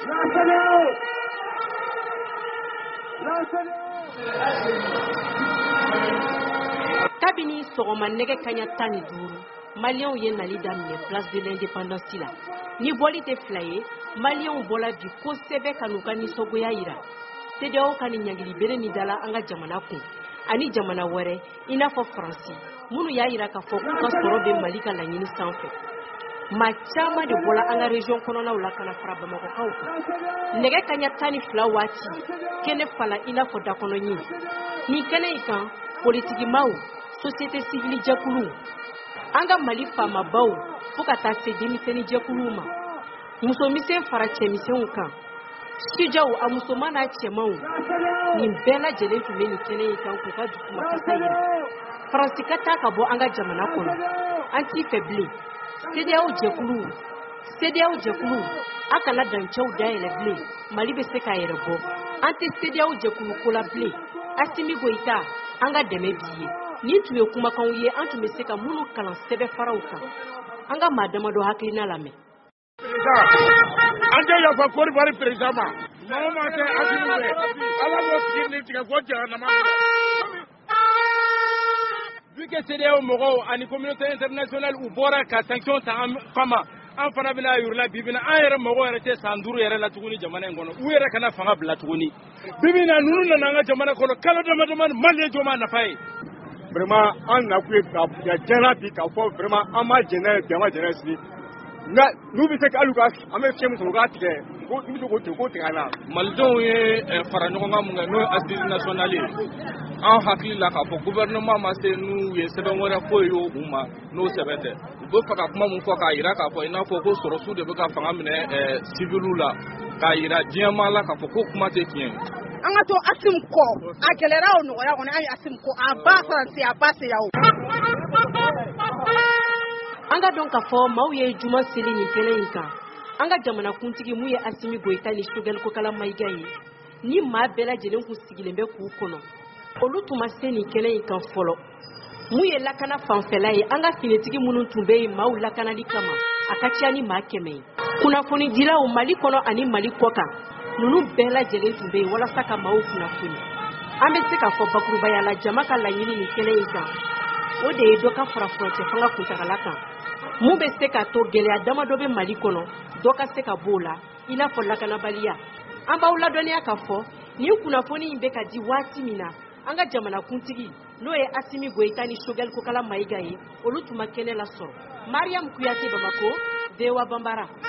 Kabini sogoma nege kanya tani duru Maliens ye nali daminɛ place de l'indépendance la ni boli te flaye Maliens bola bi ko sebe kanuka ni sogoya ira CEDEAO kani nyangili bere ni dala anga jamana kun ani jamana wɛrɛ ina fɔ France munu ya ira ka fɔ ka sɔrɔ be Mali ka laɲini sanfɛ ma caman de bɔla an ka région kɔnɔnaw la kana fara Bamakɔkaw kan nɛgɛ kaɲa 12 waati kɛnɛ fala ina fɔ dakɔnɔɲi ni kɛnɛ in kan politikimaw société civile jɛkulu an ka Mali faamabaw fo ka taa se denmisɛnni jɛkuluw ma musomisɛn fara cɛmisɛnw kan sijaw a musoman n'a cɛmanw nin bɛɛ lajɛlen tun bɛ nin kɛnɛ in kan k'u ka dusuma kasa yira Faransi ka taa ka bɔ an ka jamana kɔnɔ an t'i fɛ bilen CEDEAO jɛkulu a kana dancɛw dayɛlɛ bilen Mali bɛ se k'a yɛrɛ bɔ an tɛ CEDEAO jɛkulu ko la bilen Assimi Goïta an ka dɛmɛ b'i ye nin tun ye kumakanw ye an tun bɛ se ka minnu kalan sɛbɛ faraw kan an ka maa damadɔ hakilina lamɛn an tɛ yafa Côte d'Ivoire président ma maa ma tɛ Assimi fɛ Ala b'o tigi ni tigɛ fo jahanama vu que CEDEAO mɔgɔw ani communauté internationale u bɔra ka sanction ta an kama an fana bɛna yurula bi bina an yɛrɛ mɔgɔw yɛrɛ tɛ san 5 yɛrɛ la tuguni jamana in kɔnɔ u yɛrɛ kana fanga bila tuguni bibi na nunu nana an ka jamana kɔnɔ kalo dama Malien jɔma nafa ye vraiment an na ku ye ka jɛna bi ka fɔ vraiment an ma jɛnɛ bi an ma jɛnɛ sini nka n'u bɛ se ka hali an bɛ fiɲɛ min sɔrɔ u k'a tigɛ ko n'u bɛ se k'o tigɛ k'o tigɛ an na malidenw ye fara ɲɔgɔn kan mun kɛ n'o ye assise nationale ye an hakili la k'a fɔ gouvernement ma se n'u ye sɛbɛn wɛrɛ foyi ye u ma n'o sɛbɛn tɛ u bɛ fɛ ka kuma mun fɔ k'a yira k'a fɔ i n'a fɔ ko sɔrɔsiw de bɛ ka fanga minɛ civiliw la k'a yira diɲɛmaa la k'a fɔ ko kuma tɛ tiɲɛ an ka to Assimi kɔ a gɛlɛra o nɔgɔya kɔnɔ an ye Assimi kɔ a ba Faransi a ba CEDEAO an ka dɔn k'a fɔ maaw ye juma seli nin kɛnɛ in kan an ka jamana kuntigi mun ye Assimi Goïta ni Choguel Kokala Maïga ye ni maa bɛɛ lajɛlen kun sigilen bɛ k'u kɔnɔ olu tun ma se nin kɛnɛ in kan fɔlɔ mun ye lakana fanfɛla ye an ka finitigi minnu tun bɛ yen maaw lakanali kama a ka ca ni maa 100 ye kunnafoni dilaw Mali kɔnɔ ani Mali kɔkan ninnu bɛɛ lajɛlen tun bɛ yen walasa ka maaw kunnafoni an bɛ se k'a fɔ bakurubaya la jama ka laɲini nin kɛnɛ in kan o de ye dɔ ka fara furancɛ fanga kuntagala kan mun bɛ se k'a to gɛlɛya damadɔ bɛ Mali kɔnɔ dɔ ka se ka bɔ o la i n'a fɔ lakanabaliya an b'aw ladɔnniya k'a fɔ nin kunnafoni in bɛ ka di waati min na an ka jamana kuntigi n'o ye Assimi Goïta ni Choguel Kokala Maïga ye olu tun ma kɛnɛ la sɔrɔ Mariam Kuyate Bamako VOA Bambara